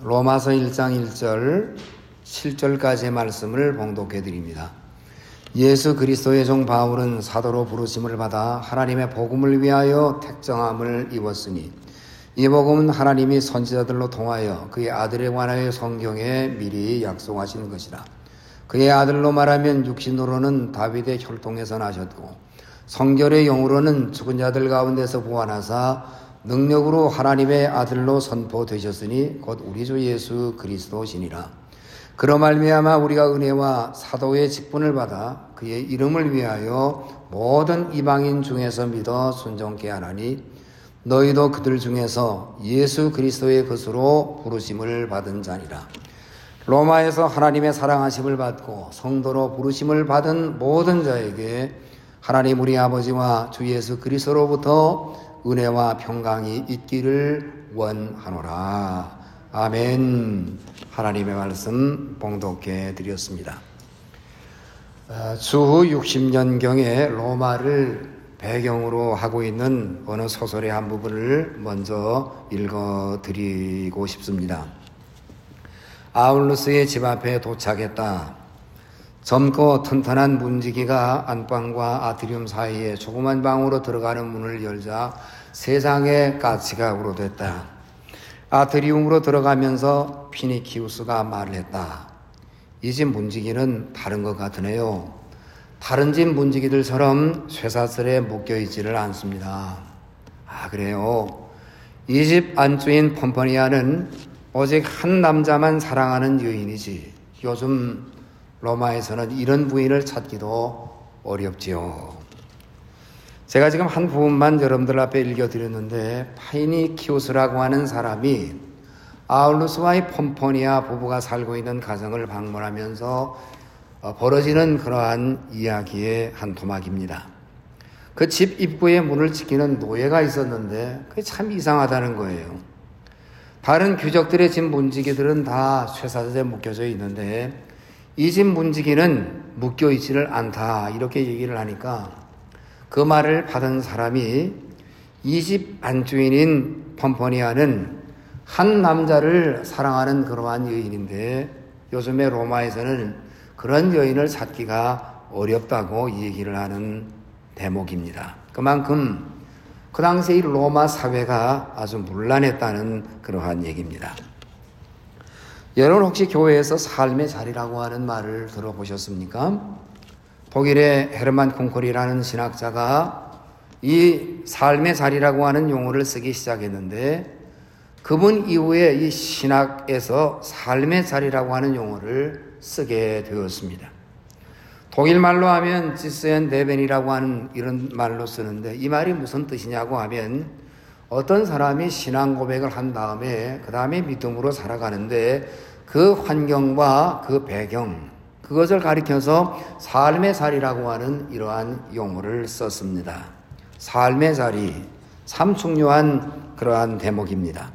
로마서 1장 1절 7절까지의 말씀을 봉독해 드립니다. 예수 그리스도의 종 바울은 사도로 부르심을 받아 하나님의 복음을 위하여 택정함을 입었으니 이 복음은 하나님이 선지자들로 통하여 그의 아들에 관하여 성경에 미리 약속하신 것이라. 그의 아들로 말하면 육신으로는 다윗의 혈통에서 나셨고 성결의 영으로는 죽은 자들 가운데서 부활하사 능력으로 하나님의 아들로 선포되셨으니 곧 우리 주 예수 그리스도시니라. 그로 말미암아 우리가 은혜와 사도의 직분을 받아 그의 이름을 위하여 모든 이방인 중에서 믿어 순종케 하나니 너희도 그들 중에서 예수 그리스도의 것으로 부르심을 받은 자니라. 로마에서 하나님의 사랑하심을 받고 성도로 부르심을 받은 모든 자에게 하나님 우리 아버지와 주 예수 그리스도로부터 은혜와 평강이 있기를 원하노라. 아멘. 하나님의 말씀 봉독해 드렸습니다. 주후 60년경에 로마를 배경으로 하고 있는 어느 소설의 한 부분을 먼저 읽어드리고 싶습니다. 아울루스의 집 앞에 도착했다. 젊고 튼튼한 문지기가 안방과 아트리움 사이에 조그만 방으로 들어가는 문을 열자 세상에 가치가 우러됐다. 아트리움으로 들어가면서 피니키우스가 말을 했다. 이 집 문지기는 다른 것 같으네요. 다른 집 문지기들처럼 쇠사슬에 묶여있지를 않습니다. 아, 그래요? 이 집 안주인 폼포니아는 오직 한 남자만 사랑하는 여인이지. 요즘 로마에서는 이런 부인을 찾기도 어렵지요. 제가 지금 한 부분만 여러분들 앞에 읽어드렸는데 파이니키우스라고 하는 사람이 아울루스와의 폼포니아 부부가 살고 있는 가정을 방문하면서 벌어지는 그러한 이야기의 한 토막입니다. 그 집 입구에 문을 지키는 노예가 있었는데 그게 참 이상하다는 거예요. 다른 귀족들의 집 문지기들은 다 쇠사슬에 묶여져 있는데 이 집 문지기는 묶여있지를 않다 이렇게 얘기를 하니까 그 말을 받은 사람이 이 집 안주인인 폼포니아는 한 남자를 사랑하는 그러한 여인인데 요즘에 로마에서는 그런 여인을 찾기가 어렵다고 얘기를 하는 대목입니다. 그만큼 그 당시 로마 사회가 아주 문란했다는 그러한 얘기입니다. 여러분 혹시 교회에서 삶의 자리라고 하는 말을 들어보셨습니까? 독일의 헤르만 콩콜이라는 신학자가 이 삶의 자리라고 하는 용어를 쓰기 시작했는데 그분 이후에 이 신학에서 삶의 자리라고 하는 용어를 쓰게 되었습니다. 독일 말로 하면 지스엔 데벤이라고 하는 이런 말로 쓰는데 이 말이 무슨 뜻이냐고 하면 어떤 사람이 신앙 고백을 한 다음에 그 다음에 믿음으로 살아가는데 그 환경과 그 배경 그것을 가리켜서 삶의 자리라고 하는 이러한 용어를 썼습니다. 삶의 자리 참 중요한 그러한 대목입니다.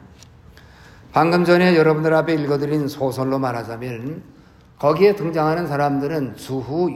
방금 전에 여러분들 앞에 읽어드린 소설로 말하자면 거기에 등장하는 사람들은 주후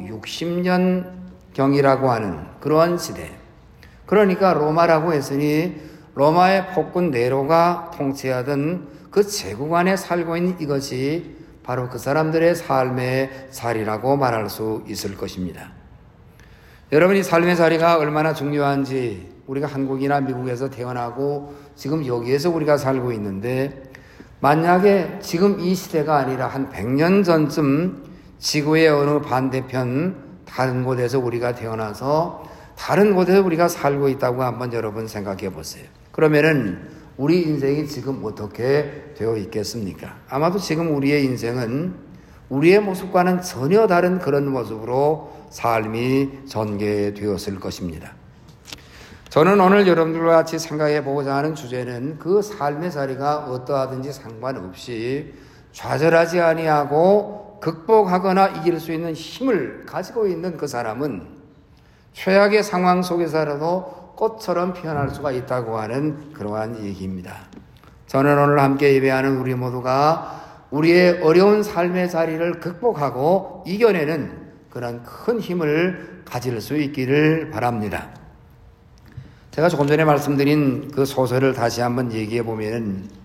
60년경이라고 하는 그러한 시대, 그러니까 로마라고 했으니 로마의 폭군 네로가 통치하던 그 제국 안에 살고 있는 이것이 바로 그 사람들의 삶의 자리라고 말할 수 있을 것입니다. 여러분이 삶의 자리가 얼마나 중요한지 우리가 한국이나 미국에서 태어나고 지금 여기에서 우리가 살고 있는데 만약에 지금 이 시대가 아니라 한 100년 전쯤 지구의 어느 반대편 다른 곳에서 우리가 태어나서 다른 곳에서 우리가 살고 있다고 한번 여러분 생각해 보세요. 그러면은 우리 인생이 지금 어떻게 되어 있겠습니까? 아마도 지금 우리의 인생은 우리의 모습과는 전혀 다른 그런 모습으로 삶이 전개되었을 것입니다. 저는 오늘 여러분들과 같이 생각해 보고자 하는 주제는 그 삶의 자리가 어떠하든지 상관없이 좌절하지 아니하고 극복하거나 이길 수 있는 힘을 가지고 있는 그 사람은 최악의 상황 속에서라도 꽃처럼 피어날 수가 있다고 하는 그러한 얘기입니다. 저는 오늘 함께 예배하는 우리 모두가 우리의 어려운 삶의 자리를 극복하고 이겨내는 그런 큰 힘을 가질 수 있기를 바랍니다. 제가 조금 전에 말씀드린 그 소설을 다시 한번 얘기해 보면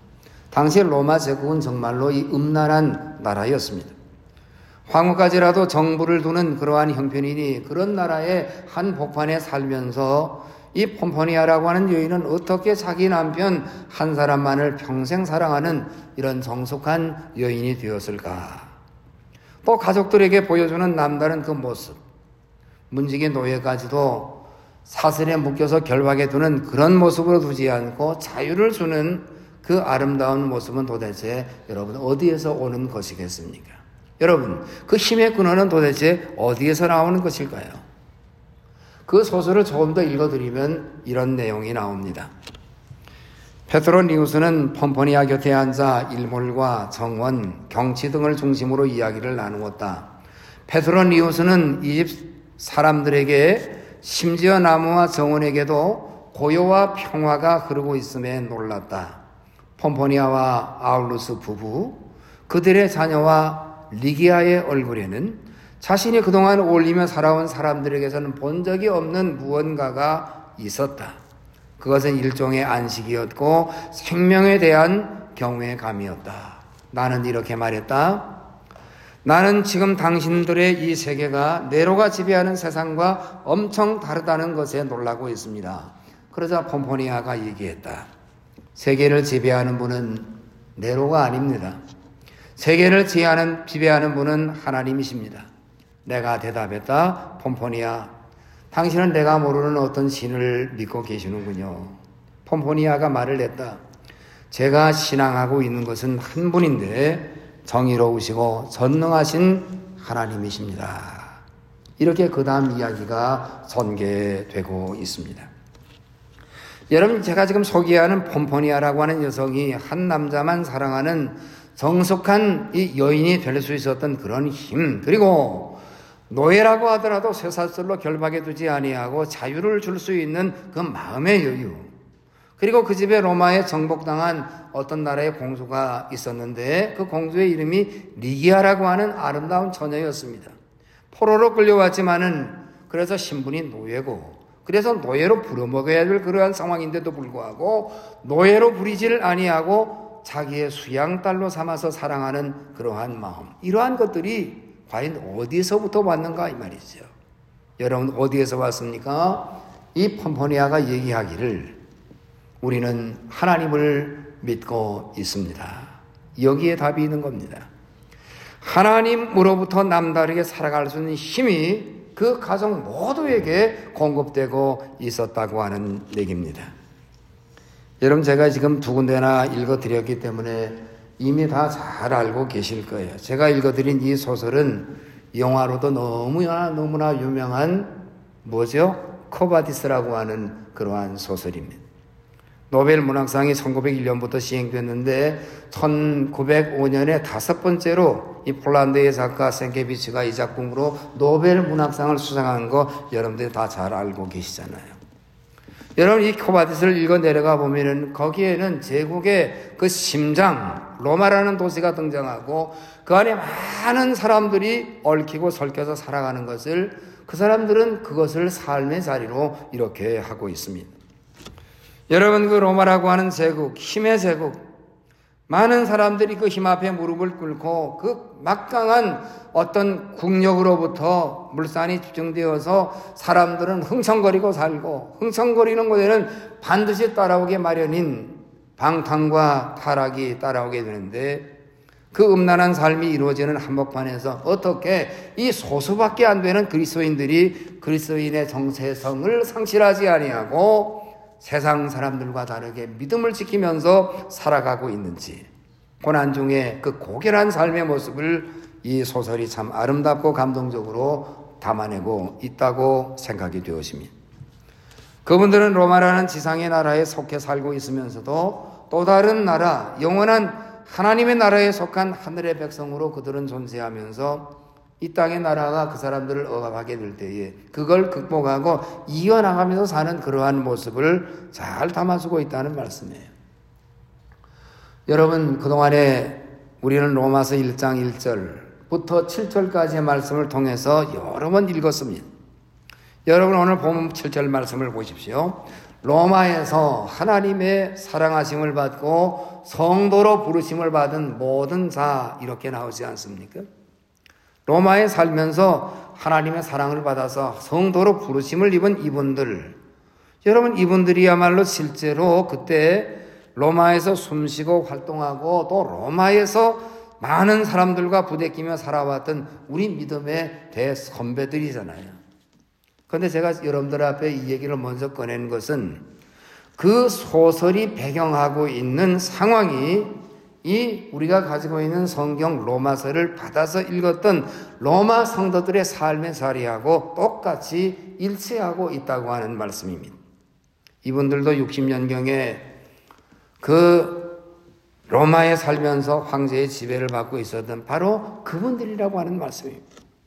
당시 로마 제국은 정말로 이 음란한 나라였습니다. 황후까지라도 정부를 두는 그러한 형편이니 그런 나라의 한 복판에 살면서 이 폼포니아라고 하는 여인은 어떻게 자기 남편 한 사람만을 평생 사랑하는 이런 정숙한 여인이 되었을까? 또 가족들에게 보여주는 남다른 그 모습, 문지기 노예까지도 사슬에 묶여서 결박해 두는 그런 모습으로 두지 않고 자유를 주는 그 아름다운 모습은 도대체 여러분 어디에서 오는 것이겠습니까? 여러분, 그 힘의 근원은 도대체 어디에서 나오는 것일까요? 그 소설을 조금 더 읽어드리면 이런 내용이 나옵니다. 페트로니우스는 폼포니아 곁에 앉아 일몰과 정원, 경치 등을 중심으로 이야기를 나누었다. 페트로니우스는 이집 사람들에게 심지어 나무와 정원에게도 고요와 평화가 흐르고 있음에 놀랐다. 폼포니아와 아울루스 부부, 그들의 자녀와 리기아의 얼굴에는 자신이 그동안 어울리며 살아온 사람들에게서는 본 적이 없는 무언가가 있었다. 그것은 일종의 안식이었고 생명에 대한 경외감이었다. 나는 이렇게 말했다. 나는 지금 당신들의 이 세계가 네로가 지배하는 세상과 엄청 다르다는 것에 놀라고 있습니다. 그러자 폼포니아가 얘기했다. 세계를 지배하는 분은 네로가 아닙니다. 세계를 지배하는 분은 하나님이십니다. 내가 대답했다. 폼포니아, 당신은 내가 모르는 어떤 신을 믿고 계시는군요. 폼포니아가 말을 했다. 제가 신앙하고 있는 것은 한 분인데 정의로우시고 전능하신 하나님이십니다. 이렇게 그 다음 이야기가 전개되고 있습니다. 여러분, 제가 지금 소개하는 폼포니아라고 하는 여성이 한 남자만 사랑하는 정숙한 이 여인이 될 수 있었던 그런 힘, 그리고 노예라고 하더라도 쇠사슬로 결박해 두지 아니하고 자유를 줄 수 있는 그 마음의 여유, 그리고 그 집에 로마에 정복당한 어떤 나라의 공주가 있었는데 그 공주의 이름이 리기아라고 하는 아름다운 처녀였습니다. 포로로 끌려왔지만은 그래서 신분이 노예고, 그래서 노예로 부려먹어야 될 그러한 상황인데도 불구하고 노예로 부리지를 아니하고 자기의 수양딸로 삼아서 사랑하는 그러한 마음, 이러한 것들이 과연 어디서부터 왔는가 이 말이죠. 여러분, 어디에서 왔습니까? 이 폼포니아가 얘기하기를 우리는 하나님을 믿고 있습니다. 여기에 답이 있는 겁니다. 하나님으로부터 남다르게 살아갈 수 있는 힘이 그 가정 모두에게 공급되고 있었다고 하는 얘기입니다. 여러분, 제가 지금 두 군데나 읽어드렸기 때문에 이미 다 잘 알고 계실 거예요. 제가 읽어드린 이 소설은 영화로도 너무나 유명한 뭐죠? 코바디스라고 하는 그러한 소설입니다. 노벨 문학상이 1901년부터 시행됐는데 1905년에 5번째로 이 폴란드의 작가 생케비치가 이 작품으로 노벨 문학상을 수상한 거 여러분들이 다 잘 알고 계시잖아요. 여러분, 이 코바디스를 읽어 내려가 보면은 거기에는 제국의 그 심장 로마라는 도시가 등장하고 그 안에 많은 사람들이 얽히고 설켜서 살아가는 것을, 그 사람들은 그것을 삶의 자리로 이렇게 하고 있습니다. 여러분, 그 로마라고 하는 제국, 힘의 제국, 많은 사람들이 그 힘 앞에 무릎을 꿇고 그 막강한 어떤 국력으로부터 물산이 집중되어서 사람들은 흥청거리고 살고, 흥청거리는 곳에는 반드시 따라오게 마련인 방탕과 타락이 따라오게 되는데, 그 음란한 삶이 이루어지는 한복판에서 어떻게 이 소수밖에 안 되는 그리스도인들이 그리스도인의 정체성을 상실하지 아니하고 세상 사람들과 다르게 믿음을 지키면서 살아가고 있는지, 고난 중에 그 고결한 삶의 모습을 이 소설이 참 아름답고 감동적으로 담아내고 있다고 생각이 되었습니다. 그분들은 로마라는 지상의 나라에 속해 살고 있으면서도 또 다른 나라, 영원한 하나님의 나라에 속한 하늘의 백성으로 그들은 존재하면서 이 땅의 나라가 그 사람들을 억압하게 될 때에 그걸 극복하고 이어나가면서 사는 그러한 모습을 잘 담아주고 있다는 말씀이에요. 여러분, 그동안에 우리는 로마서 1장 1절부터 7절까지의 말씀을 통해서 여러 번 읽었습니다. 여러분, 오늘 본문 7절 말씀을 보십시오. 로마에서 하나님의 사랑하심을 받고 성도로 부르심을 받은 모든 자 이렇게 나오지 않습니까? 로마에 살면서 하나님의 사랑을 받아서 성도로 부르심을 입은 이분들, 여러분 이분들이야말로 실제로 그때 로마에서 숨쉬고 활동하고 또 로마에서 많은 사람들과 부대끼며 살아왔던 우리 믿음의 대선배들이잖아요. 그런데 제가 여러분들 앞에 이 얘기를 먼저 꺼낸 것은 그 소설이 배경하고 있는 상황이 이 우리가 가지고 있는 성경 로마서를 받아서 읽었던 로마 성도들의 삶의 자리하고 똑같이 일치하고 있다고 하는 말씀입니다. 이분들도 60년경에 그 로마에 살면서 황제의 지배를 받고 있었던 바로 그분들이라고 하는 말씀입니다.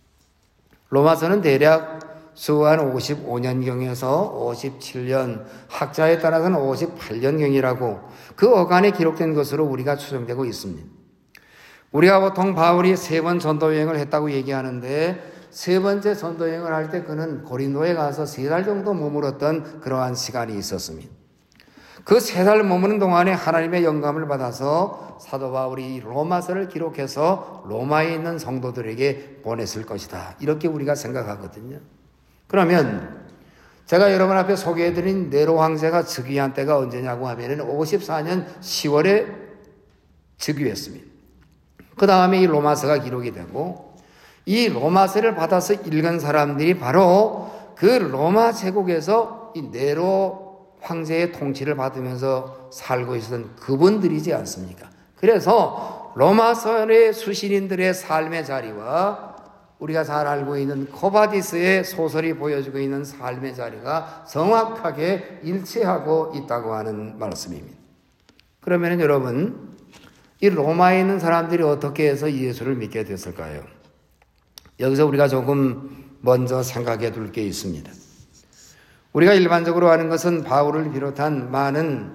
로마서는 대략 수한 55년경에서 57년, 학자에 따라서는 58년경이라고 그 어간에 기록된 것으로 우리가 추정되고 있습니다. 우리가 보통 바울이 3번 전도여행을 했다고 얘기하는데 3번째 전도여행을 할 때 그는 고린도에 가서 3달 정도 머물었던 그러한 시간이 있었습니다. 그 3달 머무는 동안에 하나님의 영감을 받아서 사도 바울이 로마서를 기록해서 로마에 있는 성도들에게 보냈을 것이다. 이렇게 우리가 생각하거든요. 그러면 제가 여러분 앞에 소개해드린 네로 황제가 즉위한 때가 언제냐고 하면 54년 10월에 즉위했습니다. 그 다음에 이 로마서가 기록이 되고 이 로마서를 받아서 읽은 사람들이 바로 그 로마 제국에서 이 네로 황제의 통치를 받으면서 살고 있었던 그분들이지 않습니까? 그래서 로마서의 수신인들의 삶의 자리와 우리가 잘 알고 있는 코바디스의 소설이 보여주고 있는 삶의 자리가 정확하게 일치하고 있다고 하는 말씀입니다. 그러면 여러분, 이 로마에 있는 사람들이 어떻게 해서 예수를 믿게 됐을까요? 여기서 우리가 조금 먼저 생각해 둘 게 있습니다. 우리가 일반적으로 아는 것은 바울을 비롯한 많은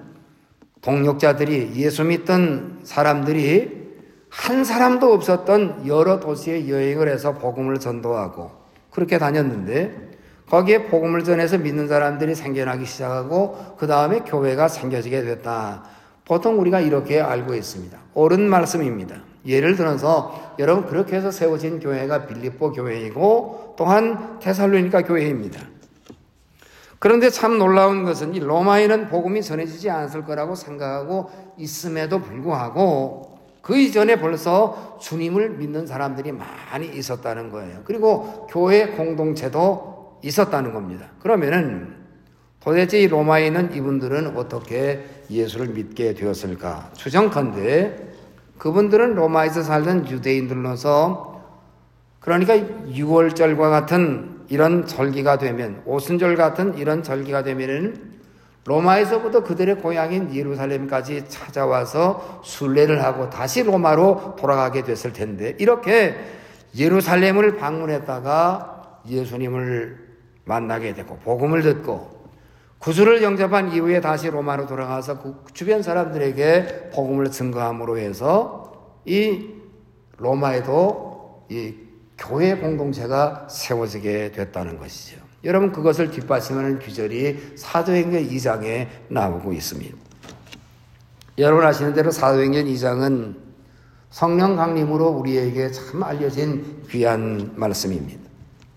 동역자들이 예수 믿던 사람들이 한 사람도 없었던 여러 도시에 여행을 해서 복음을 전도하고 그렇게 다녔는데 거기에 복음을 전해서 믿는 사람들이 생겨나기 시작하고 그 다음에 교회가 생겨지게 됐다. 보통 우리가 이렇게 알고 있습니다. 옳은 말씀입니다. 예를 들어서 여러분 그렇게 해서 세워진 교회가 빌립보 교회이고 또한 데살로니가 교회입니다. 그런데 참 놀라운 것은 이 로마에는 복음이 전해지지 않았을 거라고 생각하고 있음에도 불구하고 그 이전에 벌써 주님을 믿는 사람들이 많이 있었다는 거예요. 그리고 교회 공동체도 있었다는 겁니다. 그러면은 도대체 이 로마에 있는 이분들은 어떻게 예수를 믿게 되었을까? 추정컨대 그분들은 로마에서 살던 유대인들로서 그러니까 6월절과 같은 이런 절기가 되면 오순절 같은 이런 절기가 되면은 로마에서부터 그들의 고향인 예루살렘까지 찾아와서 순례를 하고 다시 로마로 돌아가게 됐을 텐데 이렇게 예루살렘을 방문했다가 예수님을 만나게 되고 복음을 듣고 구주를 영접한 이후에 다시 로마로 돌아가서 그 주변 사람들에게 복음을 증거함으로 해서 이 로마에도 이 교회 공동체가 세워지게 됐다는 것이죠. 여러분 그것을 뒷받침하는 규절이 사도행전 2장에 나오고 있습니다. 여러분 아시는 대로 사도행전 2장은 성령 강림으로 우리에게 참 알려진 귀한 말씀입니다.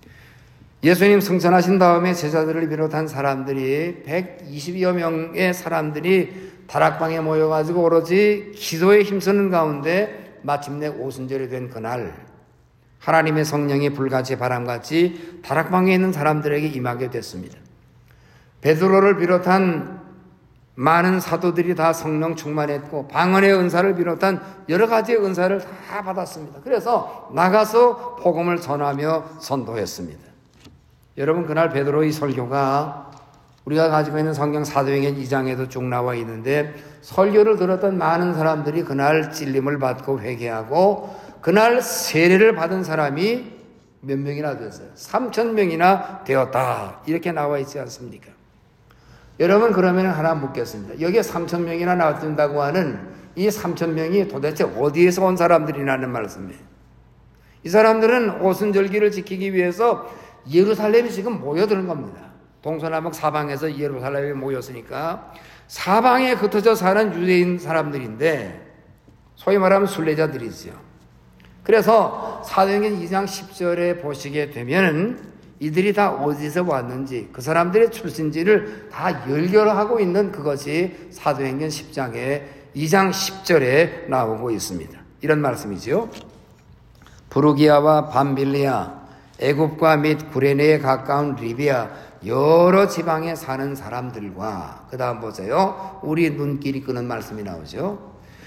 예수님 승천하신 다음에 제자들을 비롯한 사람들이 120여 명의 사람들이 다락방에 모여가지고 오로지 기도에 힘쓰는 가운데 마침내 오순절이 된 그날 하나님의 성령이 불같이 바람같이 다락방에 있는 사람들에게 임하게 됐습니다. 베드로를 비롯한 많은 사도들이 다 성령 충만했고 방언의 은사를 비롯한 여러 가지의 은사를 다 받았습니다. 그래서 나가서 복음을 전하며 선도했습니다. 여러분 그날 베드로의 설교가 우리가 가지고 있는 성경 사도행전 2장에도 쭉 나와 있는데 설교를 들었던 많은 사람들이 그날 찔림을 받고 회개하고 그날 세례를 받은 사람이 몇 명이나 됐어요? 3,000명이나 되었다. 이렇게 나와 있지 않습니까? 여러분 그러면 하나 묻겠습니다. 여기에 3,000명이나 나왔다고 하는 이 3,000명이 도대체 어디에서 온 사람들이라는 말씀이에요. 이 사람들은 오순절기를 지키기 위해서 예루살렘에 지금 모여드는 겁니다. 동서남북 사방에서 예루살렘에 모였으니까 사방에 흩어져 사는 유대인 사람들인데 소위 말하면 순례자들이죠. 그래서 사도행전 2장 10절에 보시게 되면은 이들이 다 어디서 왔는지 그 사람들의 출신지를 다 열결하고 있는 그것이 사도행전 10장에 2장 10절에 나오고 있습니다. 이런 말씀이죠. 부르기아와 밤빌리아, 애굽과 및 구레네에 가까운 리비아 여러 지방에 사는 사람들과 그 다음 보세요. 우리 눈길이 끄는 말씀이 나오죠.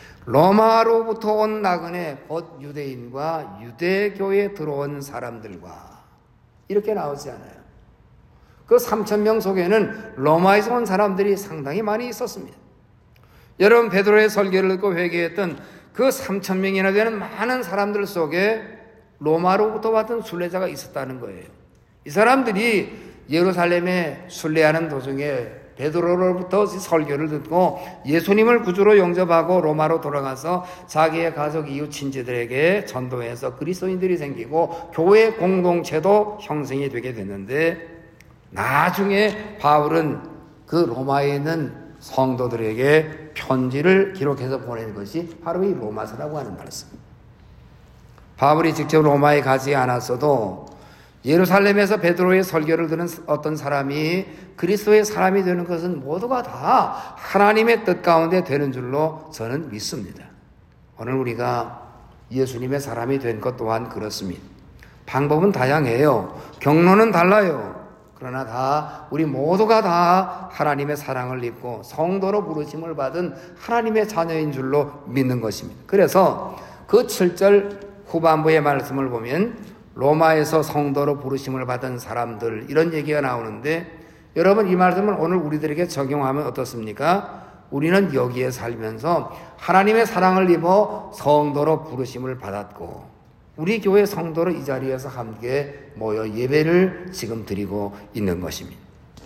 로마로부터 온 나그네 곧 유대인과 유대교에 들어온 사람들과 이렇게 나오지 않아요. 그 3,000명 속에는 로마에서 온 사람들이 상당히 많이 있었습니다. 여러분 베드로의 설교를 듣고 회개했던 그 3,000명이나 되는 많은 사람들 속에 로마로부터 왔던 순례자가 있었다는 거예요. 이 사람들이 예루살렘에 순례하는 도중에 베드로로부터 설교를 듣고 예수님을 구주로 영접하고 로마로 돌아가서 자기의 가족, 이웃, 친지들에게 전도해서 그리스도인들이 생기고 교회 공동체도 형성이 되게 됐는데 나중에 바울은 그 로마에 있는 성도들에게 편지를 기록해서 보낸 것이 바로 이 로마서라고 하는 말씀. 바울이 직접 로마에 가지 않았어도 예루살렘에서 베드로의 설교를 듣는 어떤 사람이 그리스도의 사람이 되는 것은 모두가 다 하나님의 뜻 가운데 되는 줄로 저는 믿습니다. 오늘 우리가 예수님의 사람이 된 것 또한 그렇습니다. 방법은 다양해요. 경로는 달라요. 그러나 다 우리 모두가 다 하나님의 사랑을 입고 성도로 부르심을 받은 하나님의 자녀인 줄로 믿는 것입니다. 그래서 그 7절 후반부의 말씀을 보면 로마에서 성도로 부르심을 받은 사람들 이런 얘기가 나오는데 여러분 이 말씀을 오늘 우리들에게 적용하면 어떻습니까? 우리는 여기에 살면서 하나님의 사랑을 입어 성도로 부르심을 받았고 우리 교회 성도로 이 자리에서 함께 모여 예배를 지금 드리고 있는 것입니다.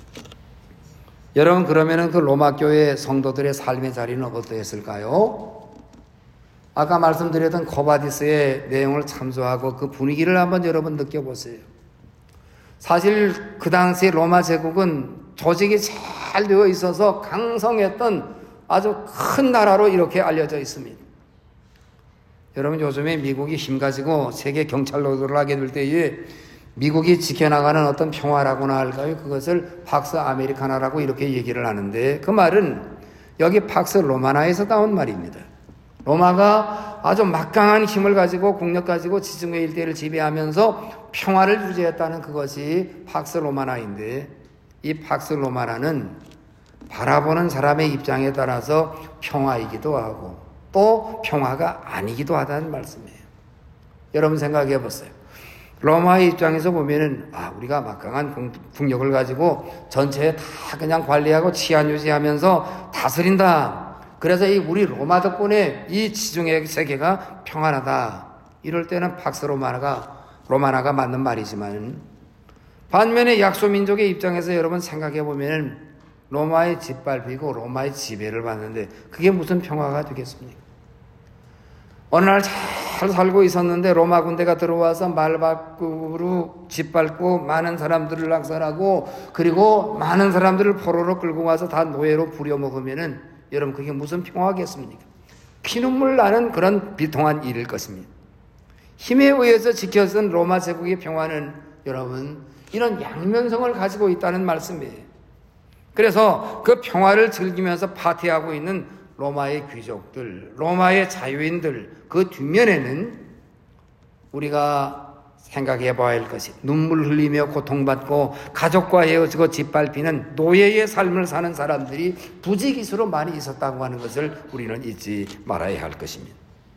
여러분 그러면은 그 로마 교회 성도들의 삶의 자리는 어떠했을까요? 아까 말씀드렸던 코바디스의 내용을 참조하고 그 분위기를 한번 여러분 느껴보세요. 사실 그 당시 로마 제국은 조직이 잘 되어 있어서 강성했던 아주 큰 나라로 이렇게 알려져 있습니다. 여러분 요즘에 미국이 힘가지고 세계 경찰 노조를 하게 될 때에 미국이 지켜나가는 어떤 평화라고나 할까요? 그것을 팍스 아메리카나라고 이렇게 얘기를 하는데 그 말은 여기 팍스 로마나에서 나온 말입니다. 로마가 아주 막강한 힘을 가지고 국력 가지고 지중해 일대를 지배하면서 평화를 유지했다는 그것이 팍스 로마나인데 이 팍스 로마나는 바라보는 사람의 입장에 따라서 평화이기도 하고 또 평화가 아니기도 하다는 말씀이에요. 여러분 생각해 보세요. 로마의 입장에서 보면은 우리가 막강한 국력을 가지고 전체에 다 그냥 관리하고 치안 유지하면서 다스린다. 그래서 이 우리 로마 덕분에 이 지중해 세계가 평안하다. 이럴 때는 팍스 로마나가 맞는 말이지만 반면에 약소민족의 입장에서 여러분 생각해 보면 로마의 짓밟히고 로마의 지배를 받는데 그게 무슨 평화가 되겠습니까? 어느 날 잘 살고 있었는데 로마 군대가 들어와서 말 밖으로 짓밟고 많은 사람들을 낙살하고 그리고 많은 사람들을 포로로 끌고 와서 다 노예로 부려먹으면은 여러분 그게 무슨 평화겠습니까? 피눈물 나는 그런 비통한 일일 것입니다. 힘에 의해서 지켜진 로마 제국의 평화는 여러분 이런 양면성을 가지고 있다는 말씀이에요. 그래서 그 평화를 즐기면서 파티하고 있는 로마의 귀족들, 로마의 자유인들 그 뒷면에는 우리가 생각해 봐야 할 것이 눈물 흘리며 고통받고 가족과 헤어지고 짓밟히는 노예의 삶을 사는 사람들이 부지기수로 많이 있었다고 하는 것을 우리는 잊지 말아야 할 것입니다.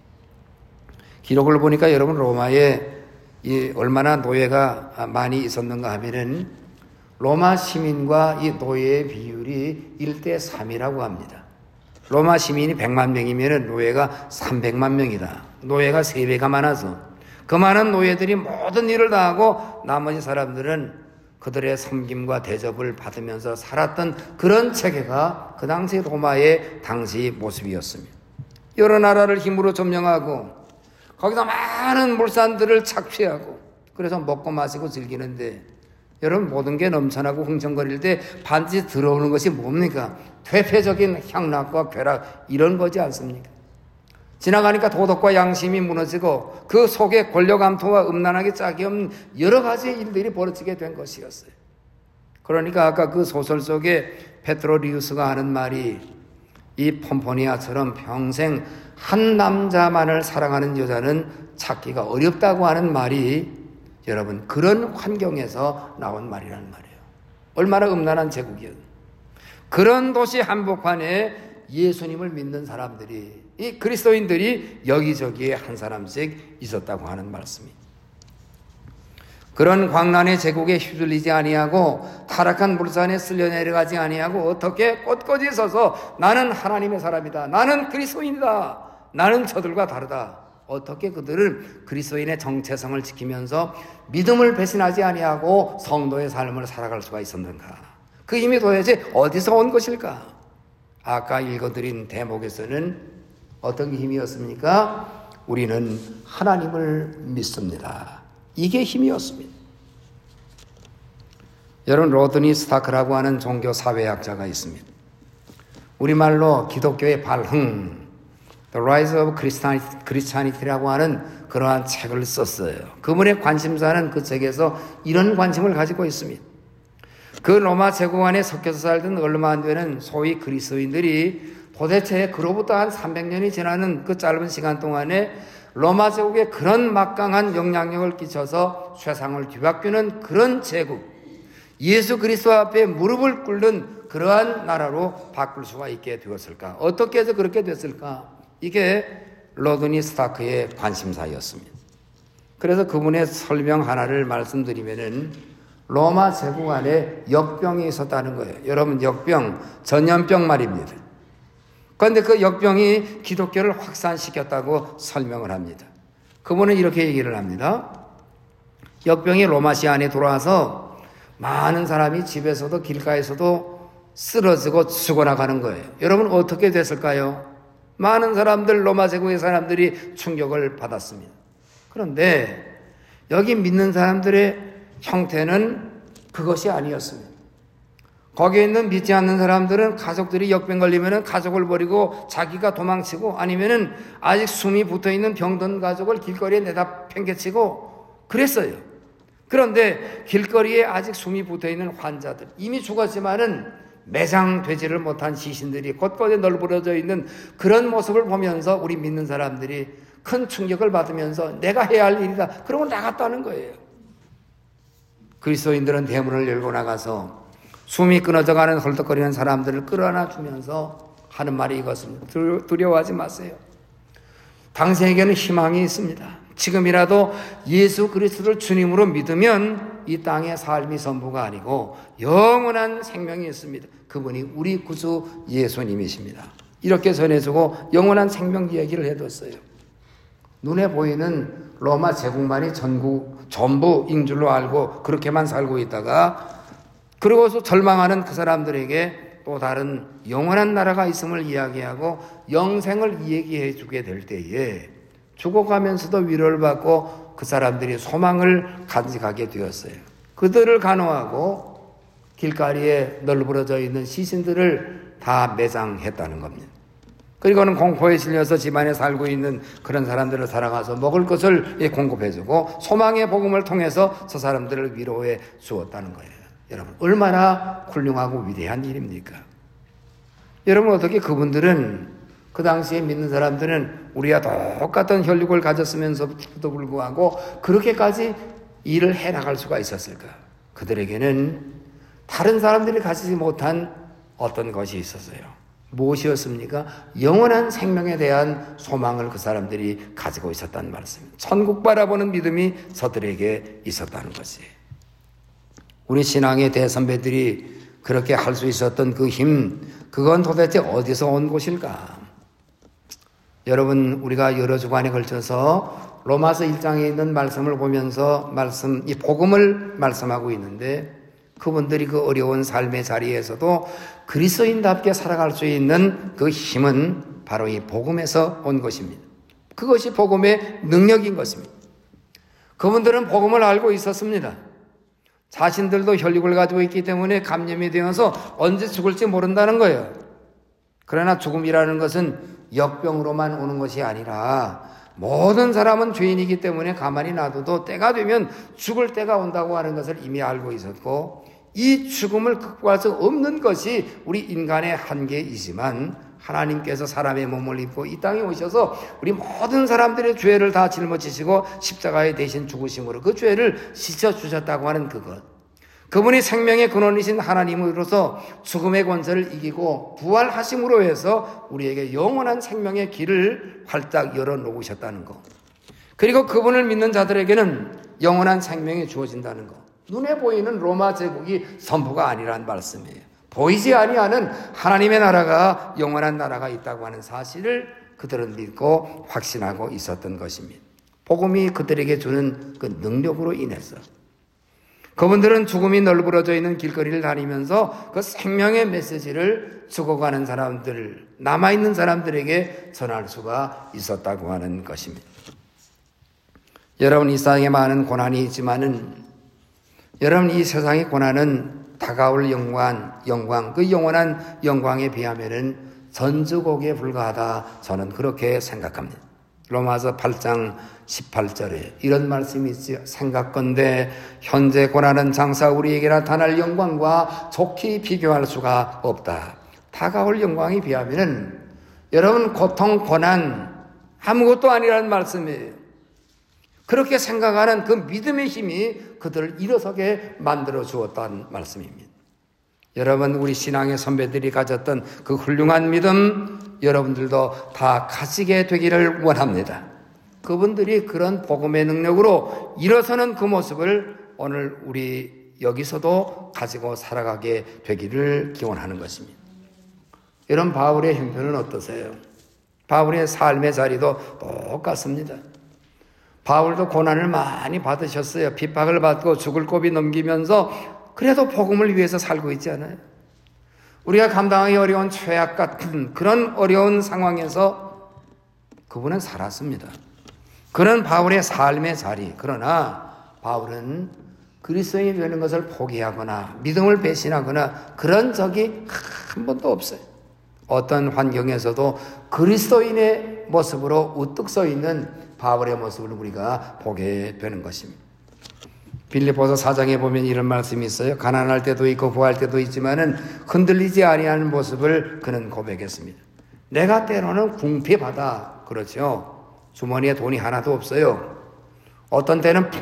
기록을 보니까 여러분 로마에 얼마나 노예가 많이 있었는가 하면은 로마 시민과 이 노예의 비율이 1대3이라고 합니다. 로마 시민이 100만 명이면 노예가 300만 명이다. 노예가 3배가 많아서 그 많은 노예들이 모든 일을 다 하고 나머지 사람들은 그들의 섬김과 대접을 받으면서 살았던 그런 체계가 그 당시 로마의 당시 모습이었습니다. 여러 나라를 힘으로 점령하고 거기서 많은 물산들을 착취하고 그래서 먹고 마시고 즐기는데 여러분, 모든 게 넘쳐나고 흥청거릴 때 반드시 들어오는 것이 뭡니까? 퇴폐적인 향락과 쾌락, 이런 거지 않습니까? 지나가니까 도덕과 양심이 무너지고 그 속에 권력암토와 음란하게 짝이 없는 여러 가지 일들이 벌어지게 된 것이었어요. 그러니까 아까 그 소설 속에 페트로리우스가 하는 말이, 이 폼포니아처럼 평생 한 남자만을 사랑하는 여자는 찾기가 어렵다고 하는 말이, 여러분, 그런 환경에서 나온 말이라는 말이에요. 얼마나 음란한 제국이었. 그런 도시 한복판에 예수님을 믿는 사람들이, 이 그리스도인들이 여기저기에 한 사람씩 있었다고 하는 말씀입니다. 그런 광란의 제국에 휘둘리지 아니하고 타락한 물산에 쓸려 내려가지 아니하고 어떻게 꼿꼿이 서서 나는 하나님의 사람이다, 나는 그리스도인이다, 나는 저들과 다르다, 어떻게 그들은 그리스도인의 정체성을 지키면서 믿음을 배신하지 아니하고 성도의 삶을 살아갈 수가 있었는가? 그 힘이 도대체 어디서 온 것일까? 아까 읽어드린 대목에서는 어떤 힘이었습니까? 우리는 하나님을 믿습니다. 이게 힘이었습니다. 여러분, 로드니 스타크라고 하는 종교 사회학자가 있습니다. 우리말로 기독교의 발흥, The Rise of Christianity라고 하는 그러한 책을 썼어요. 그분의 관심사는 그 책에서 이런 관심을 가지고 있습니다. 그 로마 제국 안에 섞여서 살던 얼마 안 되는 소위 그리스도인들이 도대체 그로부터 한 300년이 지나는 그 짧은 시간 동안에 로마 제국에 그런 막강한 영향력을 끼쳐서 세상을 뒤바뀌는 그런 제국, 예수 그리스도 앞에 무릎을 꿇는 그러한 나라로 바꿀 수가 있게 되었을까? 어떻게 해서 그렇게 됐을까? 이게 로드니 스타크의 관심사였습니다. 그래서 그분의 설명 하나를 말씀드리면은, 로마 제국 안에 역병이 있었다는 거예요. 여러분, 역병, 전염병 말입니다. 그런데 그 역병이 기독교를 확산시켰다고 설명을 합니다. 그분은 이렇게 얘기를 합니다. 역병이 로마시 안에 들어와서 많은 사람이 집에서도 길가에서도 쓰러지고 죽어나가는 거예요. 여러분, 어떻게 됐을까요? 많은 사람들, 로마 제국의 사람들이 충격을 받았습니다. 그런데 여기 믿는 사람들의 형태는 그것이 아니었습니다. 거기에 있는 믿지 않는 사람들은 가족들이 역병 걸리면 가족을 버리고 자기가 도망치고, 아니면은 아직 숨이 붙어있는 병든 가족을 길거리에 내다 팽개치고 그랬어요. 그런데 길거리에 아직 숨이 붙어있는 환자들, 이미 죽었지만은 매장되지를 못한 시신들이 곳곳에 널브러져 있는 그런 모습을 보면서 우리 믿는 사람들이 큰 충격을 받으면서 내가 해야 할 일이다, 그러고 나갔다는 거예요. 그리스도인들은 대문을 열고 나가서 숨이 끊어져가는 헐떡거리는 사람들을 끌어안아 주면서 하는 말이 이것입니다. 두려워하지 마세요. 당신에게는 희망이 있습니다. 지금이라도 예수 그리스도를 주님으로 믿으면 이 땅의 삶이 전부가 아니고 영원한 생명이 있습니다. 그분이 우리 구주 예수님이십니다. 이렇게 전해주고 영원한 생명 이야기를 해뒀어요. 눈에 보이는 로마 제국만이 전부 인줄로 알고 그렇게만 살고 있다가, 그러고서 절망하는 그 사람들에게 또 다른 영원한 나라가 있음을 이야기하고 영생을 얘기해 주게 될 때에 죽어가면서도 위로를 받고 그 사람들이 소망을 간직하게 되었어요. 그들을 간호하고 길거리에 널브러져 있는 시신들을 다 매장했다는 겁니다. 그리고는 공포에 실려서 집안에 살고 있는 그런 사람들을 살아가서 먹을 것을 공급해주고 소망의 복음을 통해서 저 사람들을 위로해 주었다는 거예요. 여러분, 얼마나 훌륭하고 위대한 일입니까? 여러분, 어떻게 그분들은, 그 당시에 믿는 사람들은 우리와 똑같은 혈육을 가졌으면서도 불구하고 그렇게까지 일을 해나갈 수가 있었을까? 그들에게는 다른 사람들이 가지지 못한 어떤 것이 있었어요. 무엇이었습니까? 영원한 생명에 대한 소망을 그 사람들이 가지고 있었다는 말씀입니다. 천국 바라보는 믿음이 저들에게 있었다는 것이에요. 우리 신앙의 대선배들이 그렇게 할 수 있었던 그 힘, 그건 도대체 어디서 온 것일까? 여러분, 우리가 여러 주간에 걸쳐서 로마서 1장에 있는 말씀을 보면서 이 복음을 말씀하고 있는데, 그분들이 그 어려운 삶의 자리에서도 그리스도인답게 살아갈 수 있는 그 힘은 바로 이 복음에서 온 것입니다. 그것이 복음의 능력인 것입니다. 그분들은 복음을 알고 있었습니다. 자신들도 혈육을 가지고 있기 때문에 감염이 되어서 언제 죽을지 모른다는 거예요. 그러나 죽음이라는 것은 역병으로만 오는 것이 아니라 모든 사람은 죄인이기 때문에 가만히 놔둬도 때가 되면 죽을 때가 온다고 하는 것을 이미 알고 있었고, 이 죽음을 극복할 수 없는 것이 우리 인간의 한계이지만 하나님께서 사람의 몸을 입고 이 땅에 오셔서 우리 모든 사람들의 죄를 다 짊어지시고 십자가에 대신 죽으심으로 그 죄를 씻어주셨다고 하는 그것, 그분이 생명의 근원이신 하나님으로서 죽음의 권세를 이기고 부활하심으로 해서 우리에게 영원한 생명의 길을 활짝 열어놓으셨다는 것, 그리고 그분을 믿는 자들에게는 영원한 생명이 주어진다는 것, 눈에 보이는 로마 제국이 전부가 아니란 말씀이에요. 보이지 아니하는 하나님의 나라가 영원한 나라가 있다고 하는 사실을 그들은 믿고 확신하고 있었던 것입니다. 복음이 그들에게 주는 그 능력으로 인해서 그분들은 죽음이 널브러져 있는 길거리를 다니면서 그 생명의 메시지를 죽어가는 사람들, 남아있는 사람들에게 전할 수가 있었다고 하는 것입니다. 여러분, 이 세상에 많은 고난이 있지만은, 여러분, 이 세상의 고난은 다가올 영광, 그 영원한 영광에 비하면은 전주곡에 불과하다, 저는 그렇게 생각합니다. 로마서 8장 18절에 이런 말씀이 있지요. 생각건대 현재 고난은 장차 우리에게 나타날 영광과 좋게 비교할 수가 없다. 다가올 영광에 비하면은 여러분, 고통, 고난 아무것도 아니라는 말씀이에요. 그렇게 생각하는 그 믿음의 힘이 그들을 일어서게 만들어 주었다는 말씀입니다. 여러분, 우리 신앙의 선배들이 가졌던 그 훌륭한 믿음, 여러분들도 다 가지게 되기를 원합니다. 그분들이 그런 복음의 능력으로 일어서는 그 모습을 오늘 우리 여기서도 가지고 살아가게 되기를 기원하는 것입니다. 여러분, 바울의 형편은 어떠세요? 바울의 삶의 자리도 똑같습니다. 바울도 고난을 많이 받으셨어요. 핍박을 받고 죽을 고비 넘기면서 그래도 복음을 위해서 살고 있지 않아요? 우리가 감당하기 어려운 최악 같은 그런 어려운 상황에서 그분은 살았습니다. 그런 바울의 삶의 자리. 그러나 바울은 그리스도인이 되는 것을 포기하거나 믿음을 배신하거나 그런 적이 한 번도 없어요. 어떤 환경에서도 그리스도인의 모습으로 우뚝 서 있는 바울의 모습을 우리가 보게 되는 것입니다. 빌립보서 4장에 보면 이런 말씀이 있어요. 가난할 때도 있고 부할 때도 있지만은 흔들리지 아니하는 모습을 그는 고백했습니다. 내가 때로는 궁핍하다. 그렇죠. 주머니에 돈이 하나도 없어요. 어떤 때는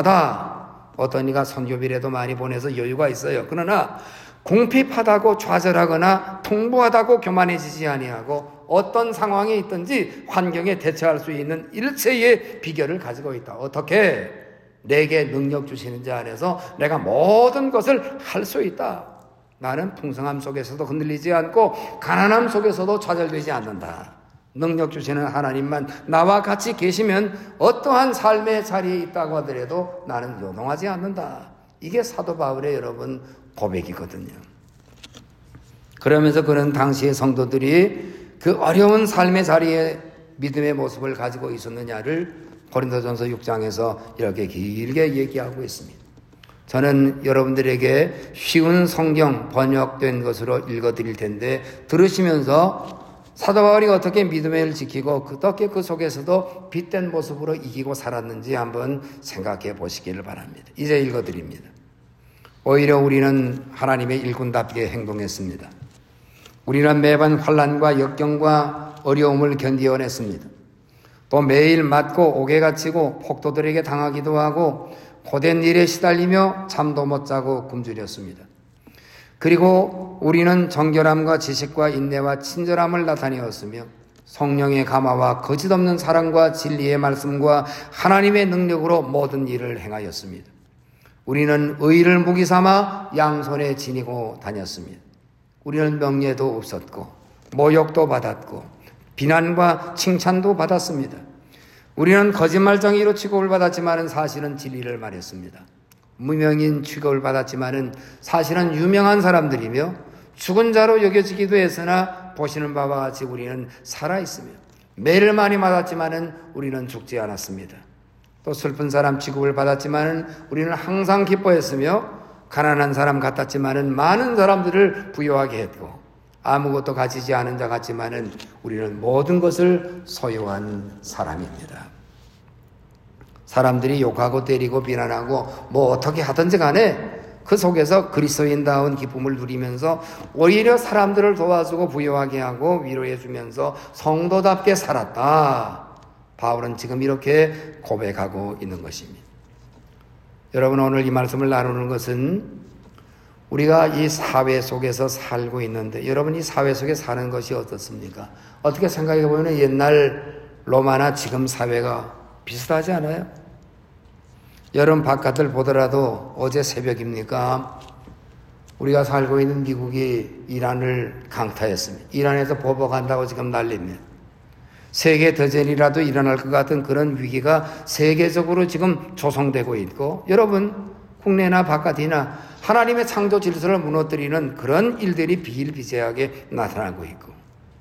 풍족하다. 어떤 이가 선교비라도 많이 보내서 여유가 있어요. 그러나 궁핍하다고 좌절하거나 통보하다고 교만해지지 아니하고 어떤 상황에 있든지 환경에 대처할 수 있는 일체의 비결을 가지고 있다. 어떻게? 내게 능력 주시는 자 안에서 내가 모든 것을 할 수 있다. 나는 풍성함 속에서도 흔들리지 않고 가난함 속에서도 좌절되지 않는다. 능력 주시는 하나님만 나와 같이 계시면 어떠한 삶의 자리에 있다고 하더라도 나는 요동하지 않는다. 이게 사도 바울의 여러분 고백이거든요. 그러면서 그는 당시의 성도들이 그 어려운 삶의 자리에 믿음의 모습을 가지고 있었느냐를 고린도전서 6장에서 이렇게 길게 얘기하고 있습니다. 저는 여러분들에게 쉬운 성경 번역된 것으로 읽어드릴 텐데 들으시면서 사도 바울이 어떻게 믿음을 지키고 어떻게 그 속에서도 빛된 모습으로 이기고 살았는지 한번 생각해 보시기를 바랍니다. 이제 읽어드립니다. 오히려 우리는 하나님의 일꾼답게 행동했습니다. 우리는 매번 환난과 역경과 어려움을 견디어냈습니다. 또 매일 맞고 옥에 갇히고 폭도들에게 당하기도 하고 고된 일에 시달리며 잠도 못 자고 굶주렸습니다. 그리고 우리는 정결함과 지식과 인내와 친절함을 나타내었으며 성령의 감화와 거짓없는 사랑과 진리의 말씀과 하나님의 능력으로 모든 일을 행하였습니다. 우리는 의를 무기 삼아 양손에 지니고 다녔습니다. 우리는 명예도 없었고 모욕도 받았고 비난과 칭찬도 받았습니다. 우리는 거짓말쟁이로 취급을 받았지만 사실은 진리를 말했습니다. 무명인 취급을 받았지만 사실은 유명한 사람들이며 죽은 자로 여겨지기도 했으나 보시는 바와 같이 우리는 살아있으며 매를 많이 맞았지만 우리는 죽지 않았습니다. 또 슬픈 사람 취급을 받았지만 우리는 항상 기뻐했으며 가난한 사람 같았지만은 많은 사람들을 부유하게 했고, 아무것도 가지지 않은 자 같지만은 우리는 모든 것을 소유한 사람입니다. 사람들이 욕하고 때리고 비난하고 뭐 어떻게 하든지 간에 그 속에서 그리스도인다운 기쁨을 누리면서 오히려 사람들을 도와주고 부유하게 하고 위로해 주면서 성도답게 살았다. 바울은 지금 이렇게 고백하고 있는 것입니다. 여러분, 오늘 이 말씀을 나누는 것은 우리가 이 사회 속에서 살고 있는데, 여러분 이 사회 속에 사는 것이 어떻습니까? 어떻게 생각해 보면 옛날 로마나 지금 사회가 비슷하지 않아요? 여러분 바깥을 보더라도 어제 새벽입니까? 우리가 살고 있는 미국이 이란을 강타했습니다. 이란에서 보복한다고 지금 난립니다. 세계 대전이라도 일어날 것 같은 그런 위기가 세계적으로 지금 조성되고 있고, 여러분 국내나 바깥이나 하나님의 창조 질서를 무너뜨리는 그런 일들이 비일비재하게 나타나고 있고,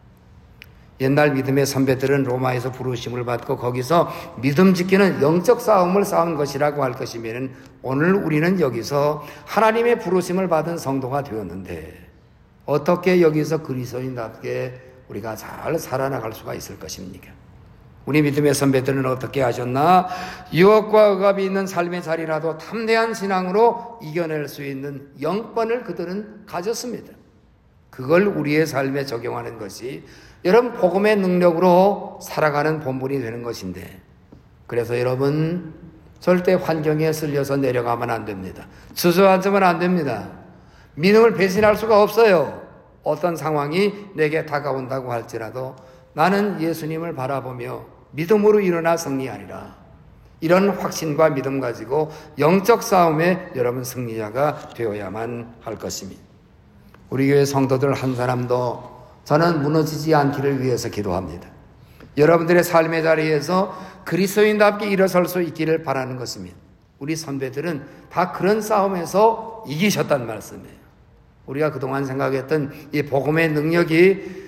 옛날 믿음의 선배들은 로마에서 부르심을 받고 거기서 믿음 지키는 영적 싸움을 싸운 것이라고 할 것이면, 오늘 우리는 여기서 하나님의 부르심을 받은 성도가 되었는데 어떻게 여기서 그리스도인답게 우리가 잘 살아나갈 수가 있을 것입니까? 우리 믿음의 선배들은 어떻게 하셨나? 유혹과 억압이 있는 삶의 자리라도 담대한 신앙으로 이겨낼 수 있는 영권을 그들은 가졌습니다. 그걸 우리의 삶에 적용하는 것이 여러분 복음의 능력으로 살아가는 본분이 되는 것인데, 그래서 여러분 절대 환경에 쓸려서 내려가면 안 됩니다. 주저앉으면 안 됩니다. 믿음을 배신할 수가 없어요. 어떤 상황이 내게 다가온다고 할지라도 나는 예수님을 바라보며 믿음으로 일어나 승리하리라. 이런 확신과 믿음 가지고 영적 싸움에 여러분 승리자가 되어야만 할 것입니다. 우리 교회 성도들 한 사람도 저는 무너지지 않기를 위해서 기도합니다. 여러분들의 삶의 자리에서 그리스도인답게 일어설 수 있기를 바라는 것입니다. 우리 선배들은 다 그런 싸움에서 이기셨단 말씀이에요. 우리가 그동안 생각했던 이 복음의 능력이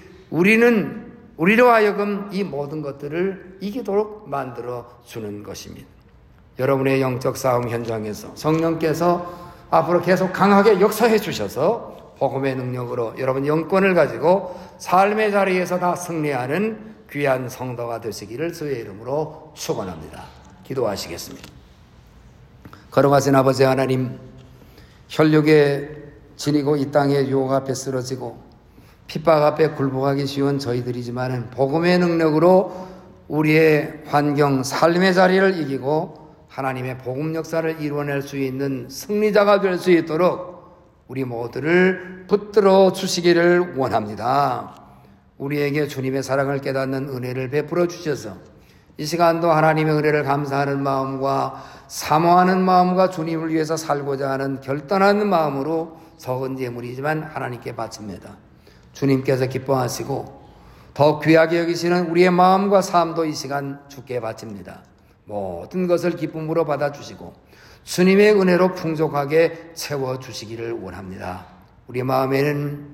우리로 하여금 이 모든 것들을 이기도록 만들어 주는 것입니다. 여러분의 영적 싸움 현장에서 성령께서 앞으로 계속 강하게 역사해 주셔서 복음의 능력으로 여러분 영권을 가지고 삶의 자리에서 다 승리하는 귀한 성도가 되시기를 주의 이름으로 축원합니다. 기도하시겠습니다. 걸어가신 아버지 하나님, 혈육에 지니고 이 땅의 유혹 앞에 쓰러지고 핍박 앞에 굴복하기 쉬운 저희들이지만 복음의 능력으로 우리의 환경, 삶의 자리를 이기고 하나님의 복음 역사를 이루어낼 수 있는 승리자가 될 수 있도록 우리 모두를 붙들어 주시기를 원합니다. 우리에게 주님의 사랑을 깨닫는 은혜를 베풀어 주셔서 이 시간도 하나님의 은혜를 감사하는 마음과 사모하는 마음과 주님을 위해서 살고자 하는 결단하는 마음으로 적은 예물이지만 하나님께 바칩니다. 주님께서 기뻐하시고 더 귀하게 여기시는 우리의 마음과 삶도 이 시간 주께 바칩니다. 모든 것을 기쁨으로 받아주시고 주님의 은혜로 풍족하게 채워주시기를 원합니다. 우리 마음에는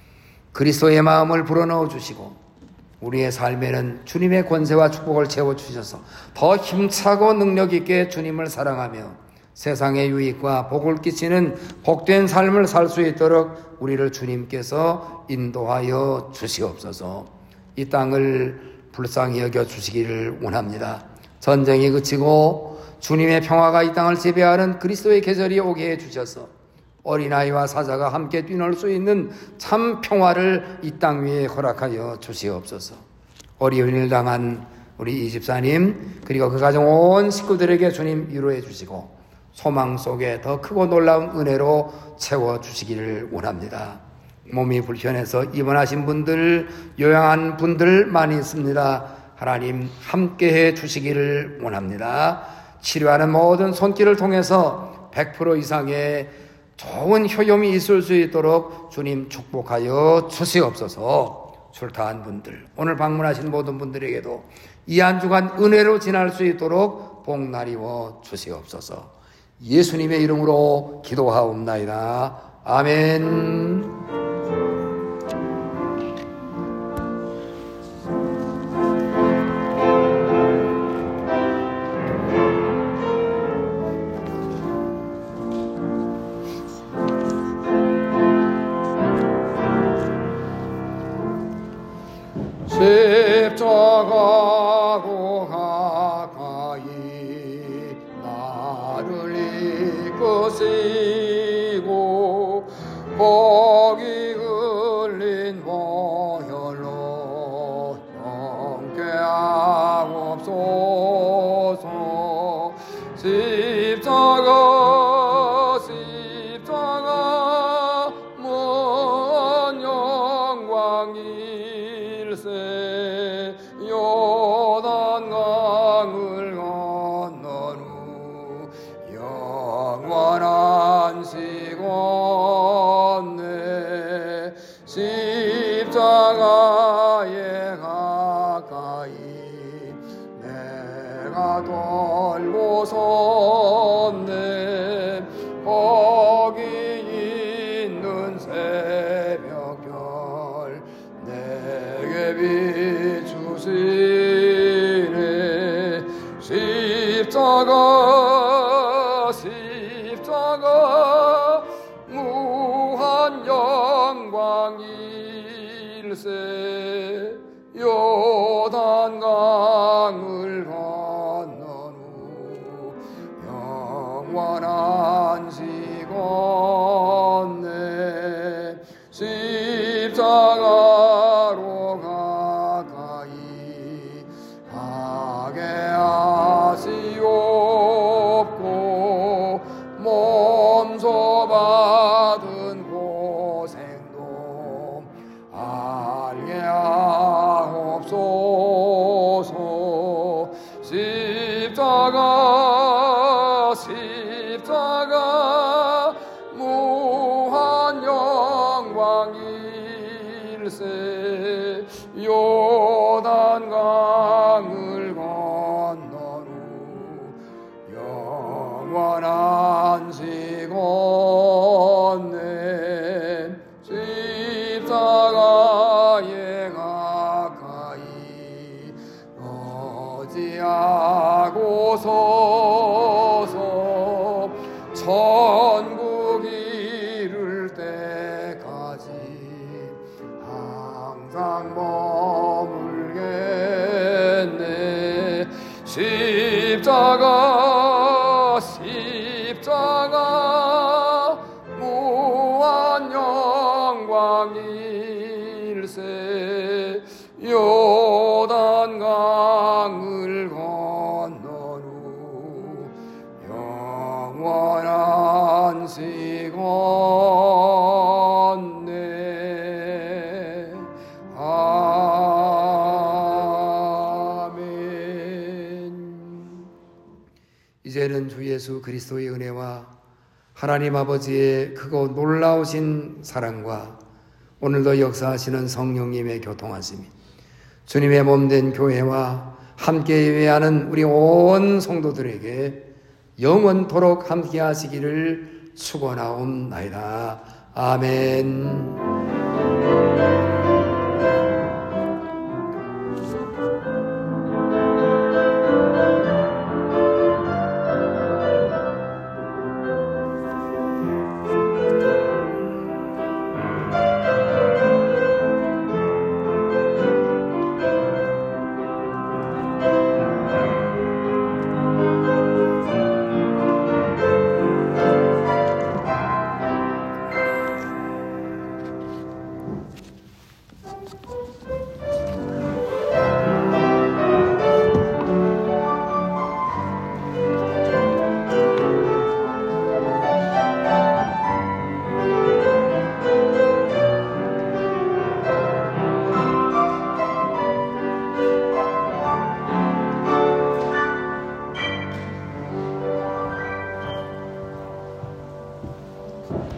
그리스도의 마음을 불어넣어 주시고 우리의 삶에는 주님의 권세와 축복을 채워주셔서 더 힘차고 능력 있게 주님을 사랑하며 세상의 유익과 복을 끼치는 복된 삶을 살 수 있도록 우리를 주님께서 인도하여 주시옵소서. 이 땅을 불쌍히 여겨 주시기를 원합니다. 전쟁이 그치고 주님의 평화가 이 땅을 지배하는 그리스도의 계절이 오게 해주셔서 어린아이와 사자가 함께 뛰놀 수 있는 참 평화를 이 땅 위에 허락하여 주시옵소서. 어려운 일 당한 우리 이 집사님 그리고 그 가정 온 식구들에게 주님 위로해 주시고 소망 속에 더 크고 놀라운 은혜로 채워주시기를 원합니다. 몸이 불편해서 입원하신 분들, 요양한 분들 많이 있습니다. 하나님 함께해 주시기를 원합니다. 치료하는 모든 손길을 통해서 100% 이상의 좋은 효용이 있을 수 있도록 주님 축복하여 주시옵소서. 출타한 분들, 오늘 방문하신 모든 분들에게도 이 한 주간 은혜로 지날 수 있도록 복나리워 주시옵소서. 예수님의 이름으로 기도하옵나이다. 아멘. 것이고 거기 흘린 보혈로 영케 하옵소서. 십자가 먼 영광일세. 요단강을 건넌 후 영원한 시건네. 십자가에 가까이 내가 돌고 섰네. 거기 있는 새벽별 내게 비추시네. 십자가 무한 영광일세. 요단강을 건넌 후 영원한 시건네. 십자가로 가까이 가게 하시옵고 몸소 받은 고생도 알게 하옵소서. 십자가 무한 영광일세. 요단강을 건넌 후 영원한 시건네. 십자가에 가까이 거지하고 서서 천국 이룰 때까지 항상 머물겠네. 십자가 무한 영광일세. 요단강을 건넌 후 영원한 시건네. 아멘. 이제는 주 예수 그리스도의 은혜와 하나님 아버지의 크고 놀라우신 사랑과 오늘도 역사하시는 성령님의 교통하심이 주님의 몸된 교회와 함께 예배하는 우리 온 성도들에게 영원토록 함께 하시기를 축원하옵나이다. 아멘.